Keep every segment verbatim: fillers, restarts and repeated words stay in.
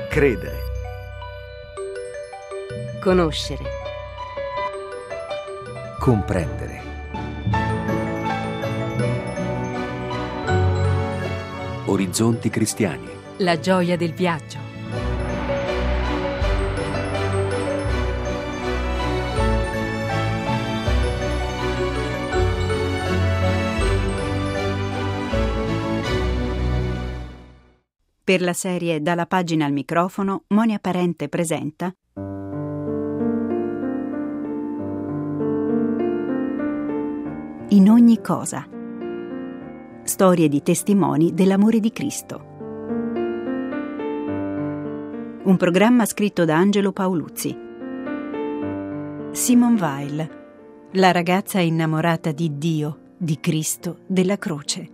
Credere. Conoscere. Comprendere. Orizzonti cristiani. La gioia del viaggio. Per la serie Dalla pagina al microfono, Monia Parente presenta In ogni cosa. Storie di testimoni dell'amore di Cristo. Un programma scritto da Angelo Paoluzzi. Simone Weil, la ragazza innamorata di Dio, di Cristo, della croce.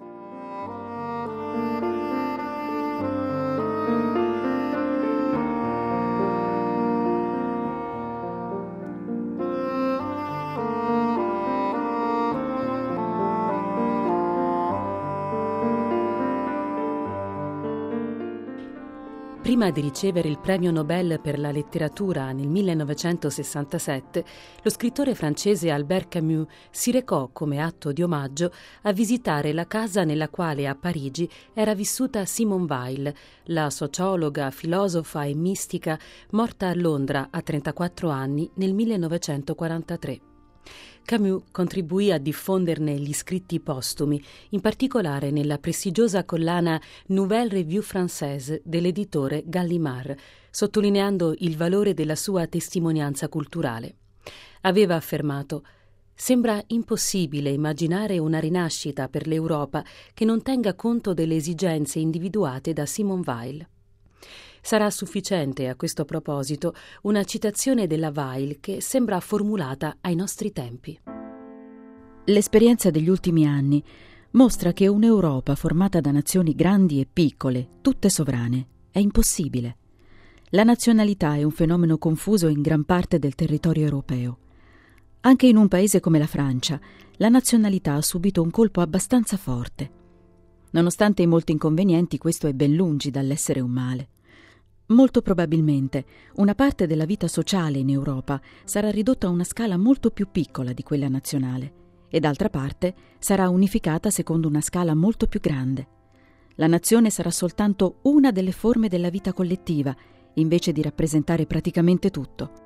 Prima di ricevere il premio Nobel per la letteratura nel millenovecentosessantasette, lo scrittore francese Albert Camus si recò come atto di omaggio a visitare la casa nella quale a Parigi era vissuta Simone Weil, la sociologa, filosofa e mistica morta a Londra a trentaquattro anni nel millenovecentoquarantatré. Camus contribuì a diffonderne gli scritti postumi, in particolare nella prestigiosa collana Nouvelle Revue Française dell'editore Gallimard, sottolineando il valore della sua testimonianza culturale. Aveva affermato: «Sembra impossibile immaginare una rinascita per l'Europa che non tenga conto delle esigenze individuate da Simone Weil». Sarà sufficiente a questo proposito una citazione della Weil che sembra formulata ai nostri tempi. L'esperienza degli ultimi anni mostra che un'Europa formata da nazioni grandi e piccole, tutte sovrane, è impossibile. La nazionalità è un fenomeno confuso in gran parte del territorio europeo. Anche in un paese come la Francia, la nazionalità ha subito un colpo abbastanza forte. Nonostante i molti inconvenienti, questo è ben lungi dall'essere un male. Molto probabilmente una parte della vita sociale in Europa sarà ridotta a una scala molto più piccola di quella nazionale e d'altra parte sarà unificata secondo una scala molto più grande. La nazione sarà soltanto una delle forme della vita collettiva, invece di rappresentare praticamente tutto.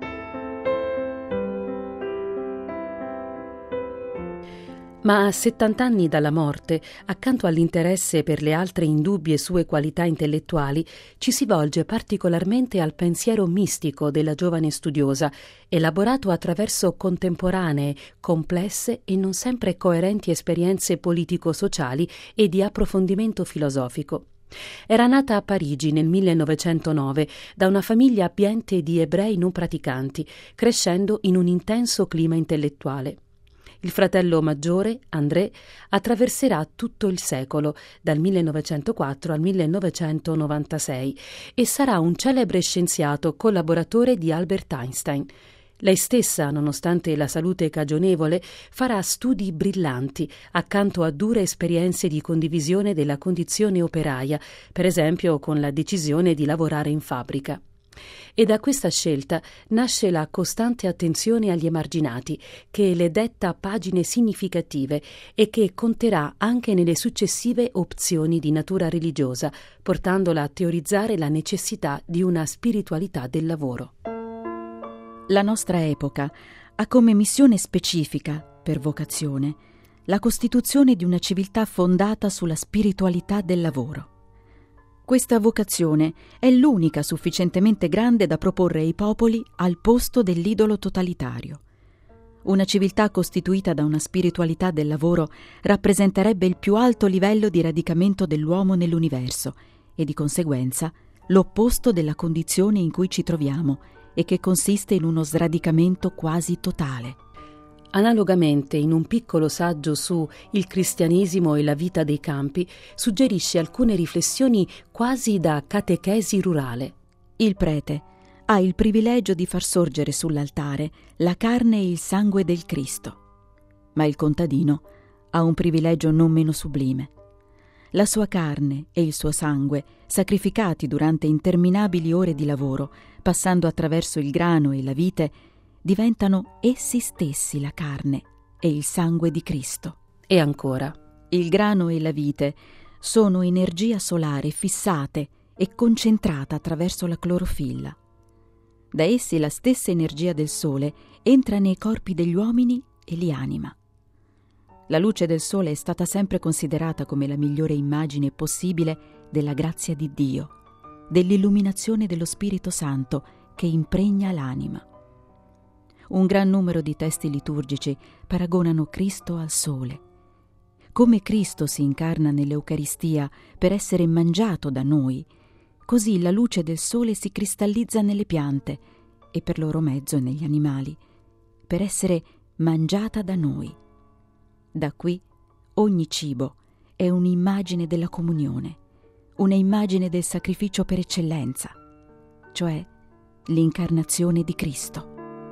Ma a settant'anni dalla morte, accanto all'interesse per le altre indubbie sue qualità intellettuali, ci si volge particolarmente al pensiero mistico della giovane studiosa, elaborato attraverso contemporanee, complesse e non sempre coerenti esperienze politico-sociali e di approfondimento filosofico. Era nata a Parigi nel millenovecentonove da una famiglia abbiente di ebrei non praticanti, crescendo in un intenso clima intellettuale. Il fratello maggiore, André, attraverserà tutto il secolo, dal millenovecentoquattro al millenovecentonovantasei, e sarà un celebre scienziato collaboratore di Albert Einstein. Lei stessa, nonostante la salute cagionevole, farà studi brillanti accanto a dure esperienze di condivisione della condizione operaia, per esempio con la decisione di lavorare in fabbrica. E da questa scelta nasce la costante attenzione agli emarginati, che le detta pagine significative e che conterà anche nelle successive opzioni di natura religiosa, portandola a teorizzare la necessità di una spiritualità del lavoro. La nostra epoca ha come missione specifica, per vocazione, la costituzione di una civiltà fondata sulla spiritualità del lavoro. Questa vocazione è l'unica sufficientemente grande da proporre ai popoli al posto dell'idolo totalitario. Una civiltà costituita da una spiritualità del lavoro rappresenterebbe il più alto livello di radicamento dell'uomo nell'universo e di conseguenza l'opposto della condizione in cui ci troviamo e che consiste in uno sradicamento quasi totale. Analogamente, in un piccolo saggio su il cristianesimo e la vita dei campi, suggerisce alcune riflessioni quasi da catechesi rurale. Il prete ha il privilegio di far sorgere sull'altare la carne e il sangue del Cristo, ma il contadino ha un privilegio non meno sublime. La sua carne e il suo sangue, sacrificati durante interminabili ore di lavoro, passando attraverso il grano e la vite, diventano essi stessi la carne e il sangue di Cristo. E ancora, il grano e la vite sono energia solare fissate e concentrata attraverso la clorofilla. Da essi la stessa energia del sole entra nei corpi degli uomini e li anima. La luce del sole è stata sempre considerata come la migliore immagine possibile della grazia di Dio, dell'illuminazione dello Spirito Santo che impregna l'anima. Un gran numero di testi liturgici paragonano Cristo al sole. Come Cristo si incarna nell'Eucaristia per essere mangiato da noi, così la luce del sole si cristallizza nelle piante e per loro mezzo negli animali, per essere mangiata da noi. Da qui ogni cibo è un'immagine della comunione, una immagine del sacrificio per eccellenza, cioè l'incarnazione di Cristo.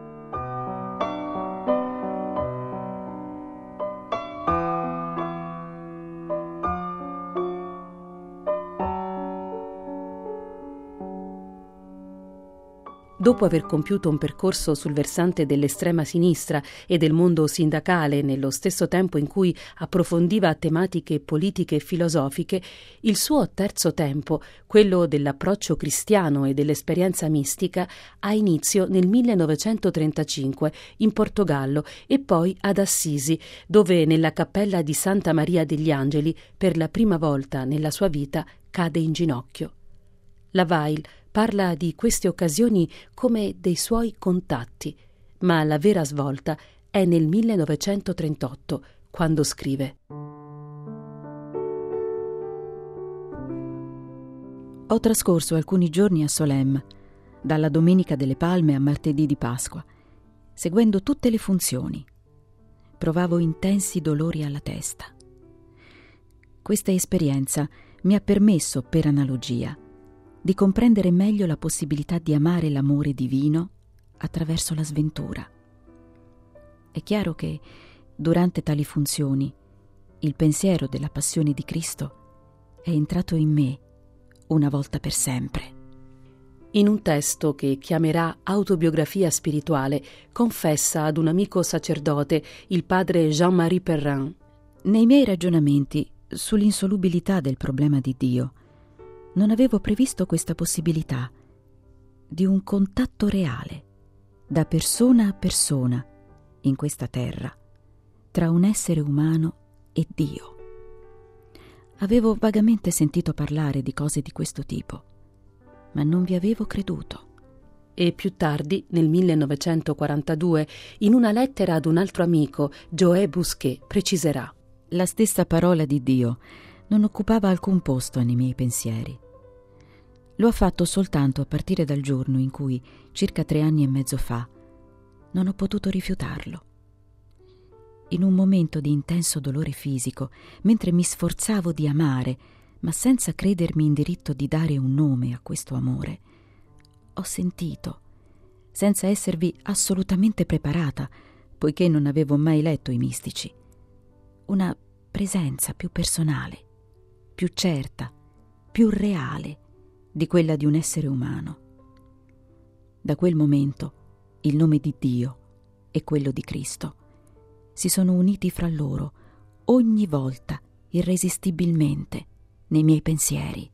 Dopo aver compiuto un percorso sul versante dell'estrema sinistra e del mondo sindacale nello stesso tempo in cui approfondiva tematiche politiche e filosofiche, il suo terzo tempo, quello dell'approccio cristiano e dell'esperienza mistica, ha inizio nel millenovecentotrentacinque in Portogallo e poi ad Assisi, dove nella cappella di Santa Maria degli Angeli per la prima volta nella sua vita cade in ginocchio. La Weil parla di queste occasioni come dei suoi contatti, ma la vera svolta è nel millenovecentotrentotto, quando scrive: Ho trascorso alcuni giorni a Solesmes, dalla Domenica delle Palme a martedì di Pasqua, seguendo tutte le funzioni. Provavo intensi dolori alla testa. Questa esperienza mi ha permesso, per analogia, di comprendere meglio la possibilità di amare l'amore divino attraverso la sventura. È chiaro che, durante tali funzioni, il pensiero della passione di Cristo è entrato in me una volta per sempre. In un testo che chiamerà Autobiografia spirituale, confessa ad un amico sacerdote, il padre Jean-Marie Perrin: nei miei ragionamenti sull'insolubilità del problema di Dio, non avevo previsto questa possibilità di un contatto reale, da persona a persona, in questa terra, tra un essere umano e Dio. Avevo vagamente sentito parlare di cose di questo tipo, ma non vi avevo creduto. E più tardi, nel millenovecentoquarantadue, in una lettera ad un altro amico, Joë Busquet, preciserà: la stessa parola di Dio non occupava alcun posto nei miei pensieri. Lo ha fatto soltanto a partire dal giorno in cui, circa tre anni e mezzo fa, non ho potuto rifiutarlo. In un momento di intenso dolore fisico, mentre mi sforzavo di amare, ma senza credermi in diritto di dare un nome a questo amore, ho sentito, senza esservi assolutamente preparata, poiché non avevo mai letto i mistici, una presenza più personale, più certa, più reale di quella di un essere umano. Da quel momento il nome di Dio e quello di Cristo si sono uniti fra loro ogni volta, irresistibilmente, nei miei pensieri.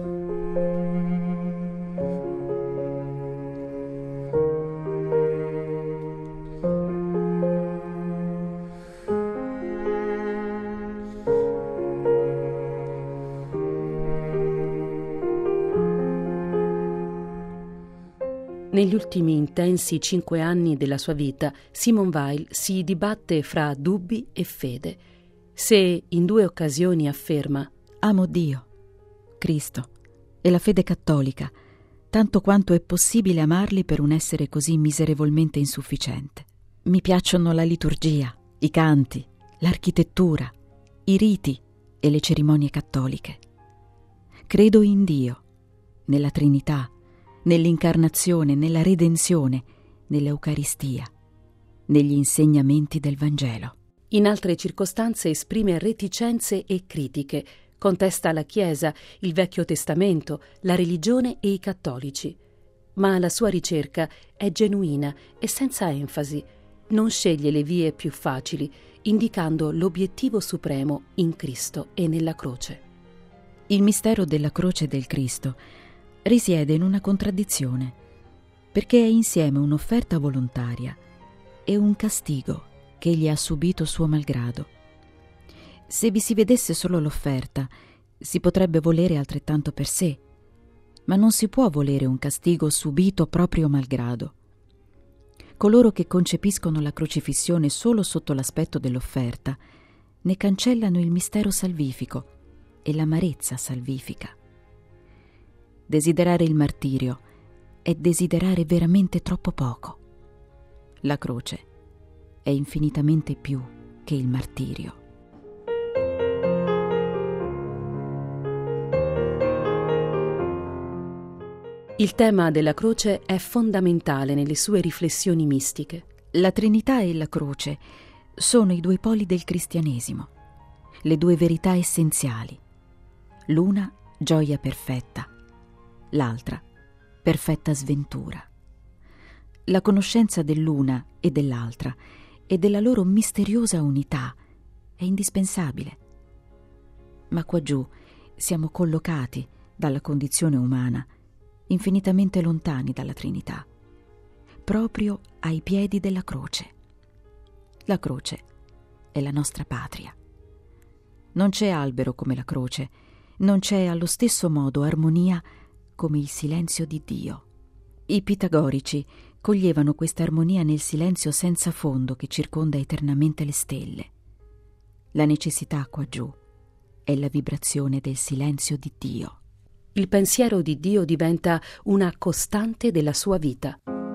Negli ultimi intensi cinque anni della sua vita, Simone Weil si dibatte fra dubbi e fede. Se in due occasioni afferma: amo Dio, Cristo e la fede cattolica, tanto quanto è possibile amarli per un essere così miserevolmente insufficiente. Mi piacciono la liturgia, i canti, l'architettura, i riti e le cerimonie cattoliche. Credo in Dio, nella Trinità, nell'incarnazione, nella redenzione, nell'Eucaristia, negli insegnamenti del Vangelo. In altre circostanze esprime reticenze e critiche, Contesta la Chiesa, il Vecchio Testamento, la religione e i cattolici. Ma la sua ricerca è genuina e senza enfasi. Non sceglie le vie più facili, indicando l'obiettivo supremo in Cristo e nella croce. Il mistero della croce del Cristo risiede in una contraddizione, perché è insieme un'offerta volontaria e un castigo che egli ha subito suo malgrado. Se vi si vedesse solo l'offerta, si potrebbe volere altrettanto per sé, ma non si può volere un castigo subito proprio malgrado. Coloro che concepiscono la crocifissione solo sotto l'aspetto dell'offerta ne cancellano il mistero salvifico e l'amarezza salvifica. Desiderare il martirio è desiderare veramente troppo poco. La croce è infinitamente più che il martirio. Il tema della croce è fondamentale nelle sue riflessioni mistiche. La Trinità e la croce sono i due poli del cristianesimo, le due verità essenziali. L'una gioia perfetta, l'altra perfetta sventura. La conoscenza dell'una e dell'altra e della loro misteriosa unità è indispensabile. Ma qua giù siamo collocati dalla condizione umana infinitamente lontani dalla Trinità, proprio ai piedi della croce. La croce è la nostra patria. Non c'è albero come la croce, non c'è allo stesso modo armonia come il silenzio di Dio. I pitagorici coglievano questa armonia nel silenzio senza fondo che circonda eternamente le stelle. La necessità qua giù è la vibrazione del silenzio di Dio. Il pensiero di Dio diventa una costante della sua vita.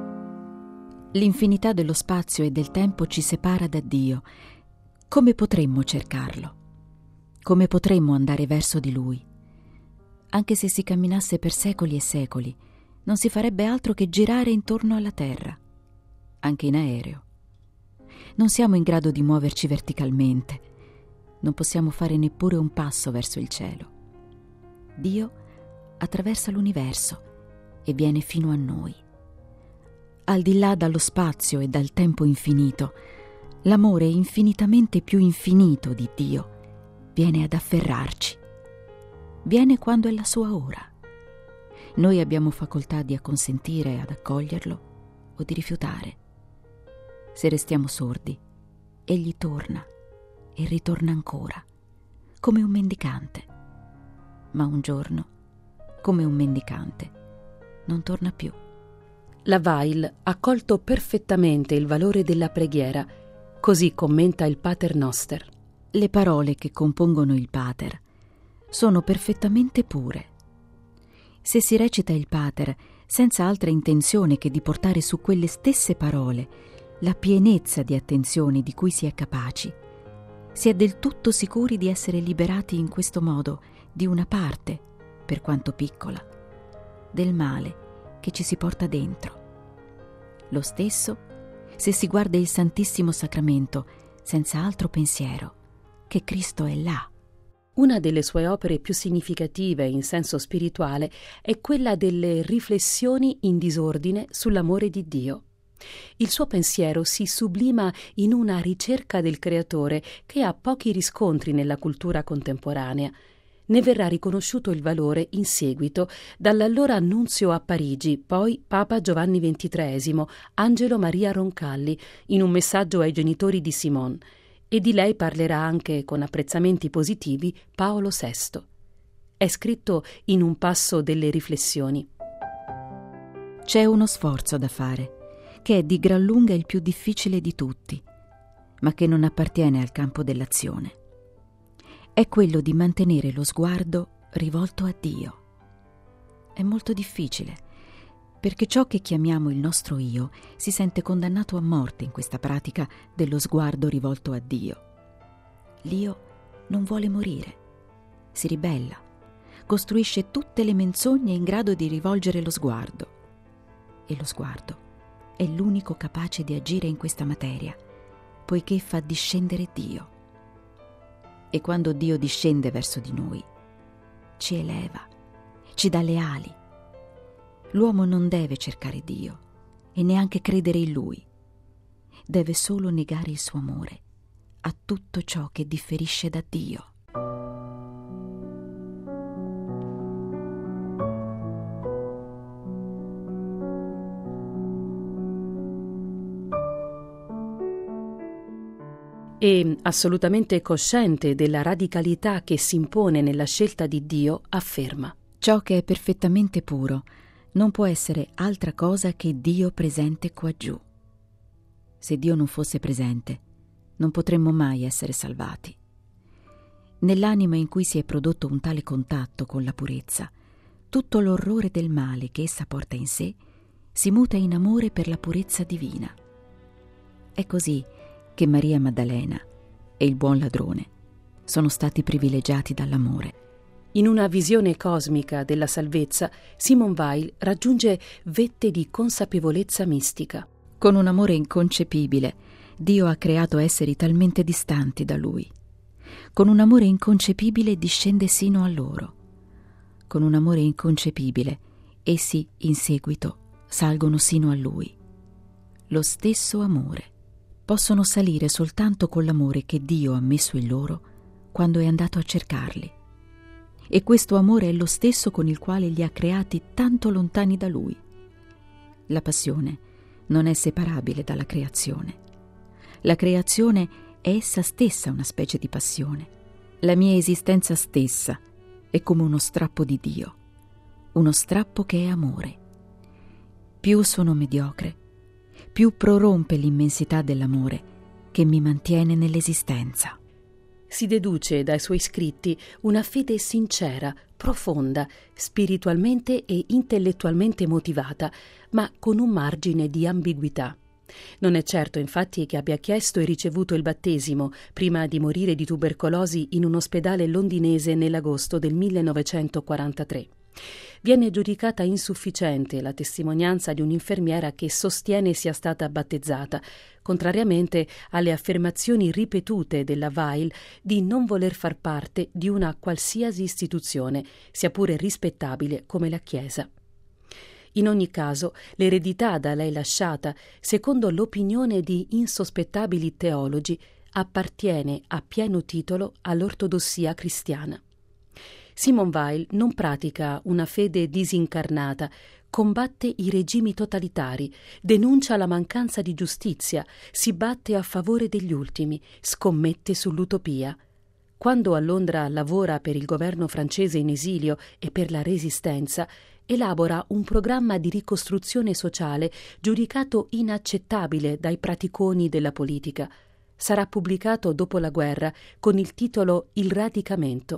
L'infinità dello spazio e del tempo ci separa da Dio. Come potremmo cercarlo? Come potremmo andare verso di Lui? Anche se si camminasse per secoli e secoli, non si farebbe altro che girare intorno alla terra, anche in aereo. Non siamo in grado di muoverci verticalmente, non possiamo fare neppure un passo verso il cielo. Dio attraversa l'universo e viene fino a noi. Al di là dallo spazio e dal tempo infinito, l'amore infinitamente più infinito di Dio viene ad afferrarci. Viene quando è la sua ora. Noi abbiamo facoltà di acconsentire ad accoglierlo o di rifiutare. Se restiamo sordi, egli torna e ritorna ancora, come un mendicante. Ma un giorno, come un mendicante, non torna più. La Weil ha colto perfettamente il valore della preghiera, così commenta il Pater Noster. Le parole che compongono il Pater sono perfettamente pure. Se si recita il Pater senza altra intenzione che di portare su quelle stesse parole la pienezza di attenzione di cui si è capaci, si è del tutto sicuri di essere liberati in questo modo di una parte, per quanto piccola, del male che ci si porta dentro. Lo stesso se si guarda il Santissimo Sacramento senza altro pensiero che Cristo è là. Una delle sue opere più significative in senso spirituale è quella delle riflessioni in disordine sull'amore di Dio. Il suo pensiero si sublima in una ricerca del Creatore che ha pochi riscontri nella cultura contemporanea. Ne verrà riconosciuto il valore in seguito dall'allora nunzio a Parigi, poi Papa Giovanni ventitreesimo, Angelo Maria Roncalli, in un messaggio ai genitori di Simone, e di lei parlerà anche con apprezzamenti positivi Paolo sesto. È scritto in un passo delle riflessioni. C'è uno sforzo da fare, che è di gran lunga il più difficile di tutti, ma che non appartiene al campo dell'azione. È quello di mantenere lo sguardo rivolto a Dio. È molto difficile, perché ciò che chiamiamo il nostro io si sente condannato a morte in questa pratica dello sguardo rivolto a Dio. L'io non vuole morire, si ribella, costruisce tutte le menzogne in grado di rivolgere lo sguardo. E lo sguardo è l'unico capace di agire in questa materia, poiché fa discendere Dio. E quando Dio discende verso di noi, ci eleva, ci dà le ali. L'uomo non deve cercare Dio e neanche credere in Lui. Deve solo negare il suo amore a tutto ciò che differisce da Dio. E, assolutamente cosciente della radicalità che si impone nella scelta di Dio, afferma: ciò che è perfettamente puro non può essere altra cosa che Dio presente qua giù. Se Dio non fosse presente, non potremmo mai essere salvati. Nell'anima in cui si è prodotto un tale contatto con la purezza, tutto l'orrore del male che essa porta in sé si muta in amore per la purezza divina. È così che Maria Maddalena e il buon ladrone sono stati privilegiati dall'amore. In una visione cosmica della salvezza, Simone Weil raggiunge vette di consapevolezza mistica. Con un amore inconcepibile, Dio ha creato esseri talmente distanti da Lui. Con un amore inconcepibile discende sino a loro. Con un amore inconcepibile, essi in seguito salgono sino a Lui. Lo stesso amore. Possono salire soltanto con l'amore che Dio ha messo in loro quando è andato a cercarli. E questo amore è lo stesso con il quale li ha creati tanto lontani da Lui. La passione non è separabile dalla creazione. La creazione è essa stessa una specie di passione. La mia esistenza stessa è come uno strappo di Dio, uno strappo che è amore. Più sono mediocre, più prorompe l'immensità dell'amore che mi mantiene nell'esistenza. Si deduce dai suoi scritti una fede sincera, profonda, spiritualmente e intellettualmente motivata, ma con un margine di ambiguità. Non è certo, infatti, che abbia chiesto e ricevuto il battesimo prima di morire di tubercolosi in un ospedale londinese nell'agosto del millenovecentoquarantatré. Viene giudicata insufficiente la testimonianza di un'infermiera che sostiene sia stata battezzata, contrariamente alle affermazioni ripetute della Weil di non voler far parte di una qualsiasi istituzione, sia pure rispettabile come la Chiesa. In ogni caso, l'eredità da lei lasciata, secondo l'opinione di insospettabili teologi, appartiene a pieno titolo all'ortodossia cristiana. Simone Weil non pratica una fede disincarnata, combatte i regimi totalitari, denuncia la mancanza di giustizia, si batte a favore degli ultimi, scommette sull'utopia. Quando a Londra lavora per il governo francese in esilio e per la Resistenza, elabora un programma di ricostruzione sociale giudicato inaccettabile dai praticoni della politica. Sarà pubblicato dopo la guerra con il titolo Il radicamento.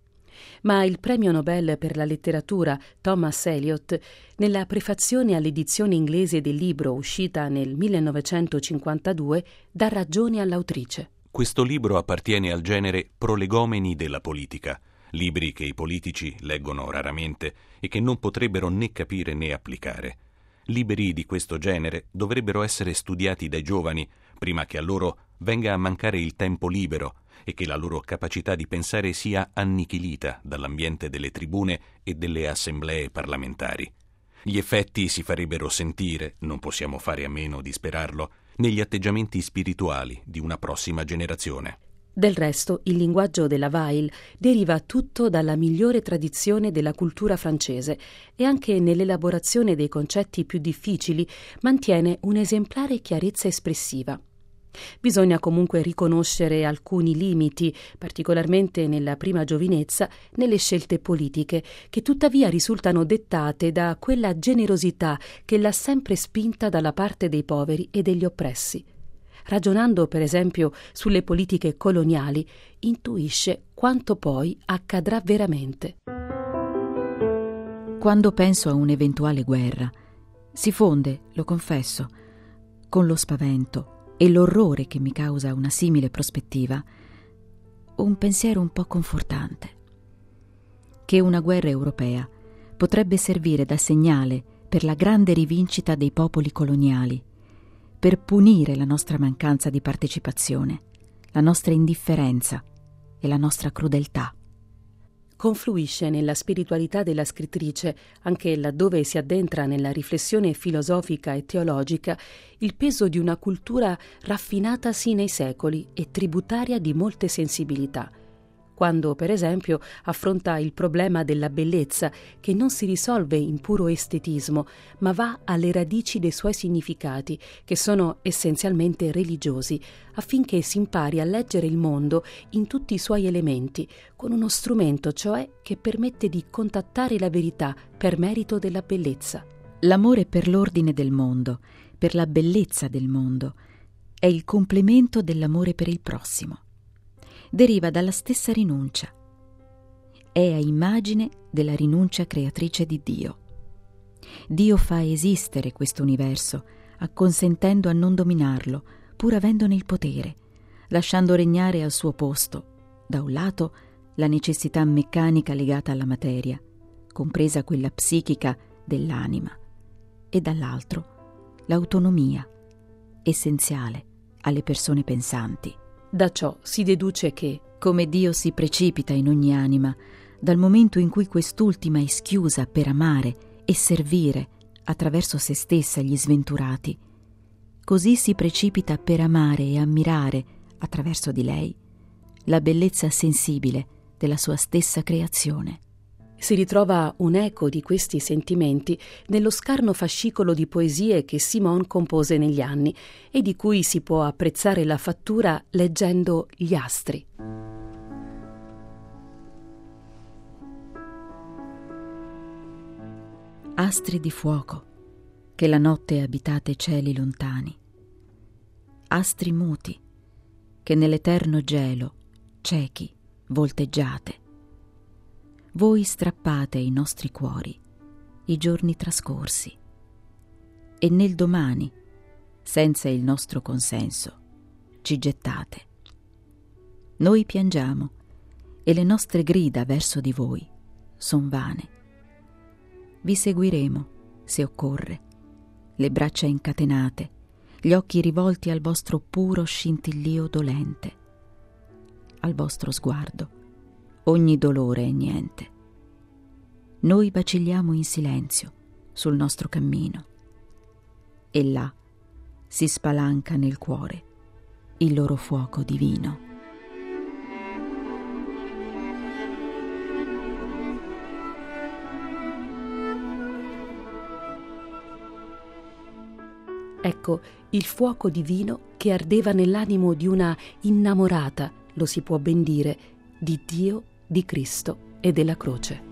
Ma il premio Nobel per la letteratura Thomas Eliot, nella prefazione all'edizione inglese del libro uscita nel millenovecentocinquantadue, dà ragione all'autrice. Questo libro appartiene al genere prolegomeni della politica, libri che i politici leggono raramente e che non potrebbero né capire né applicare. Libri di questo genere dovrebbero essere studiati dai giovani prima che a loro venga a mancare il tempo libero e che la loro capacità di pensare sia annichilita dall'ambiente delle tribune e delle assemblee parlamentari. Gli effetti si farebbero sentire, non possiamo fare a meno di sperarlo, negli atteggiamenti spirituali di una prossima generazione. Del resto, il linguaggio della Weil deriva tutto dalla migliore tradizione della cultura francese e anche nell'elaborazione dei concetti più difficili mantiene un'esemplare chiarezza espressiva. Bisogna comunque riconoscere alcuni limiti, particolarmente nella prima giovinezza, nelle scelte politiche, che tuttavia risultano dettate da quella generosità che l'ha sempre spinta dalla parte dei poveri e degli oppressi. Ragionando, per esempio, sulle politiche coloniali, intuisce quanto poi accadrà veramente. Quando penso a un'eventuale guerra, si fonde, lo confesso, con lo spavento e l'orrore che mi causa una simile prospettiva, un pensiero un po' confortante. Che una guerra europea potrebbe servire da segnale per la grande rivincita dei popoli coloniali, per punire la nostra mancanza di partecipazione, la nostra indifferenza e la nostra crudeltà. confluisce nella spiritualità della scrittrice, anche laddove si addentra nella riflessione filosofica e teologica, il peso di una cultura raffinatasi nei secoli e tributaria di molte sensibilità. Quando, per esempio, affronta il problema della bellezza, che non si risolve in puro estetismo, ma va alle radici dei suoi significati, che sono essenzialmente religiosi, affinché si impari a leggere il mondo in tutti i suoi elementi, con uno strumento, cioè, che permette di contattare la verità per merito della bellezza. L'amore per l'ordine del mondo, per la bellezza del mondo, è il complemento dell'amore per il prossimo. Deriva dalla stessa rinuncia. È a immagine della rinuncia creatrice di Dio. Dio fa esistere questo universo, acconsentendo a non dominarlo, pur avendone il potere, lasciando regnare al suo posto, da un lato, la necessità meccanica legata alla materia, compresa quella psichica dell'anima, e dall'altro, l'autonomia, essenziale alle persone pensanti. Da ciò si deduce che, come Dio si precipita in ogni anima, dal momento in cui quest'ultima è schiusa per amare e servire attraverso se stessa gli sventurati, così si precipita per amare e ammirare, attraverso di lei, la bellezza sensibile della sua stessa creazione. Si ritrova un eco di questi sentimenti nello scarno fascicolo di poesie che Simone compose negli anni e di cui si può apprezzare la fattura leggendo Gli astri. Astri di fuoco, che la notte abitate cieli lontani. Astri muti, che nell'eterno gelo, ciechi, volteggiate. Voi strappate ai nostri cuori i giorni trascorsi e nel domani, senza il nostro consenso, ci gettate. Noi piangiamo e le nostre grida verso di voi son vane. Vi seguiremo, se occorre, le braccia incatenate, gli occhi rivolti al vostro puro scintillio dolente. Al vostro sguardo ogni dolore è niente. Noi vacilliamo in silenzio sul nostro cammino e là si spalanca nel cuore il loro fuoco divino. Ecco il fuoco divino che ardeva nell'animo di una innamorata, lo si può ben dire, di Dio, di Cristo e della croce.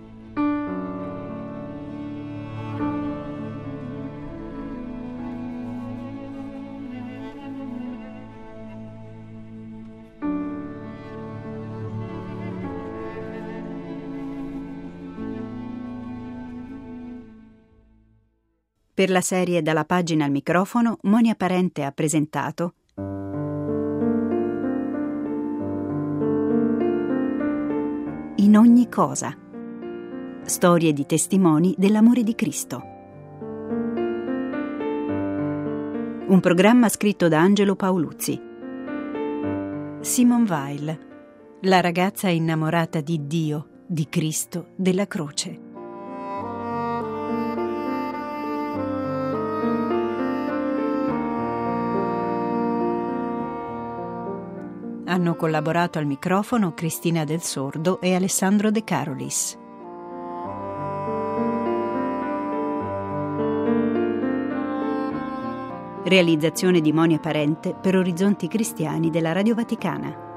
Per la serie Dalla pagina al microfono, Monia Parente ha presentato In ogni cosa. Storie di testimoni dell'amore di Cristo. Un programma scritto da Angelo Paoluzzi. Simone Weil, la ragazza innamorata di Dio, di Cristo, della croce. Hanno collaborato al microfono Cristina Del Sordo e Alessandro De Carolis. Realizzazione di Monia Parente per Orizzonti Cristiani della Radio Vaticana.